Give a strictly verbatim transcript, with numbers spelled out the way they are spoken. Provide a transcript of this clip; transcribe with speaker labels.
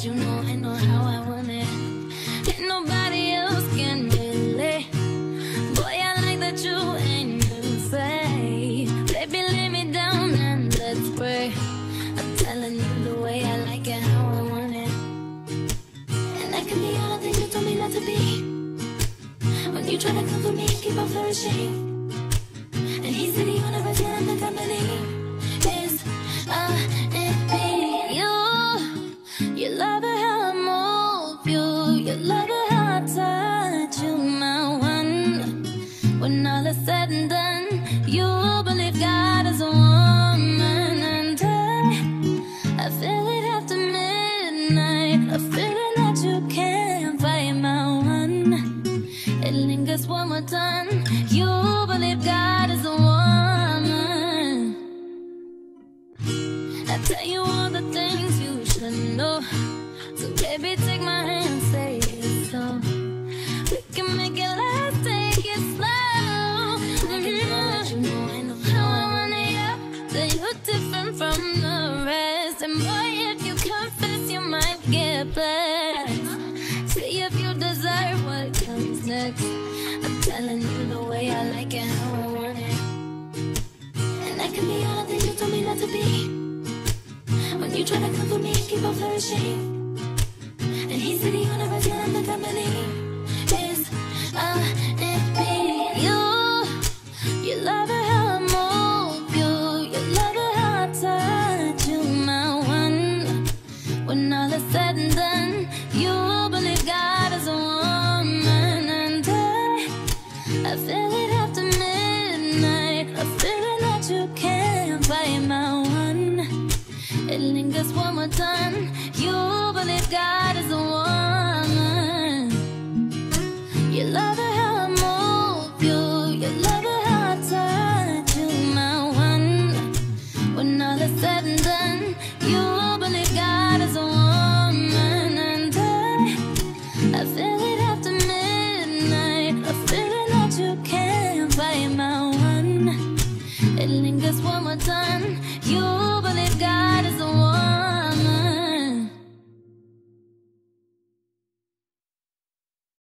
Speaker 1: let you know I know how I want it. And nobody else can relate. Boy, I like that you ain't gonna say. Baby, lay me down and let's pray. I'm telling you the way I like it, how I want it. And I can be all the things you told me not to be. When you try to come for me, keep on flourishing. And he's the universe and I'm the company. Is uh, it me? You, you love it how I move you. You love it how I touch you, my one. When all is said and done, you believe God is a woman. And I, I feel it after midnight. A feeling that you can't fight, my one. It lingers when we're done. You believe God is a woman. I tell you all the things you should know. So baby, take my hand, say it so. We can make it last, take it slow. I can let you know I know how I want it, yeah. That you're different from the rest. And boy, if you confess, you might get blessed. See if you deserve what comes next. I'm telling you the way I like it, how I want it. And I can be all the things you told me not to be. When you try to come for me, keep on flourishing. And he's in the universe and I'm the company. Is uh, it me? You, you love it how I move you. You love it how I touch you, my one. When all is said and done, you believe God is a woman. And I, I feel it after midnight. A feeling that you can't fight, my one. It lingers when we're done. You believe God is a woman. You love it how I move you. You love it how I touch you, my one. When all is said and done, you believe God is a woman. And I, I feel it after midnight. A feeling that you can't fight, my one. It lingers when we're done.